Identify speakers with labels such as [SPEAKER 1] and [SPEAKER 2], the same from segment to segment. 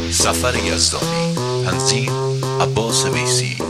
[SPEAKER 1] سفر یزدانی. تنظیم عباس ویسی.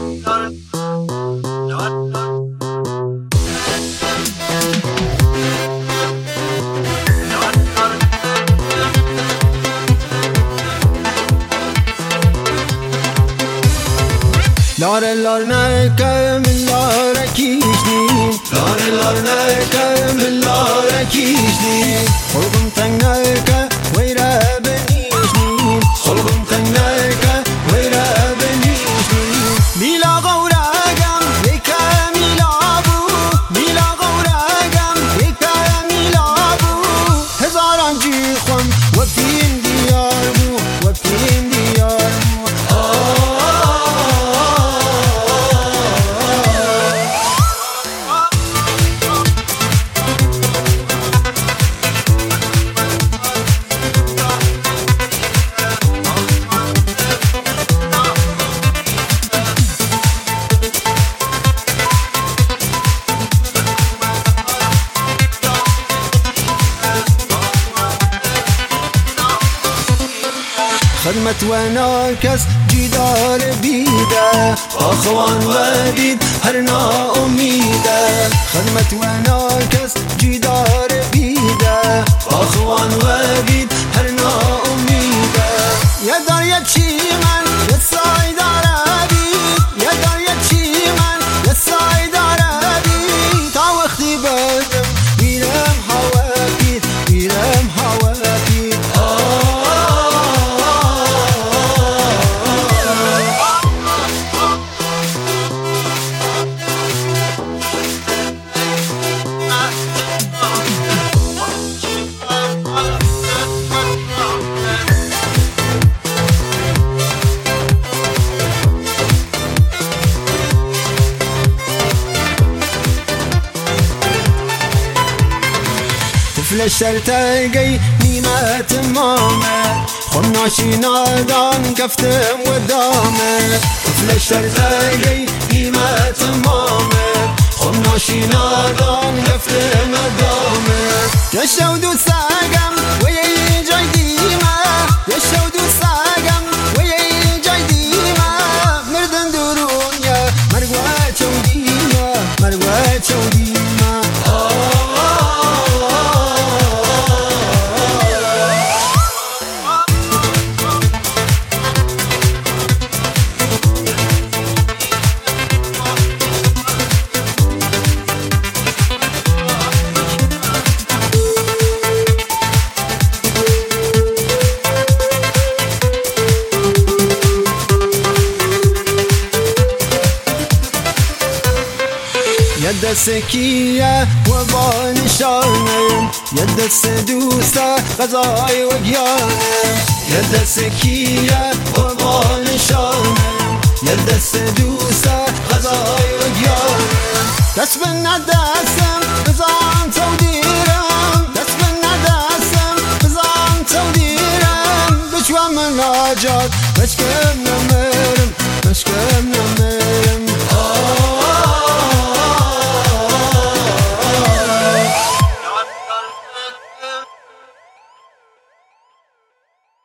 [SPEAKER 2] لار لار نکم لار کیشنی، لار لار نکم لار کیشنی، خلقم تنگ نکم ویرا بنیشنی، خلقم تنگ نکم ویرا بنیشنی. میلا غورگم یکا میلا بو، میلا غورگم یکا میلا بو. هزاران جی خون وفین دیار بو، وفین دیار بو. خدمت و ناکس جدار بیده، آخوان ودید هر نا امیده. خدمت و ناکس جدار بیده، آخوان ودید هر نا امیده. یه دار یه چی من یه سای داره بید، یه دار یه چی من یه سای داره بید. تا وقتی بدم میرم هوا بید، میرم هوا بید. طفل تلقي نيمة تمامة، خناشي نادان كفتم ودامة. طفل تلقي نيمة تمامة، خناشي نادان كفتم ودامة. يشودو ساقم ويا جاي ديما، يشودو ساقم ويا جاي ديما. مردن درونيا مرقوة شوديما، مرقوة شوديما. يد سكية وبانشانم، يد سدوسة غزاي وقيانم. يد سكية وبانشانم، يد سدوسة غزاي وقيانم. كسبنا داسم بزام توديرم، كسبنا داسم بزام توديرم. بشوى مناجات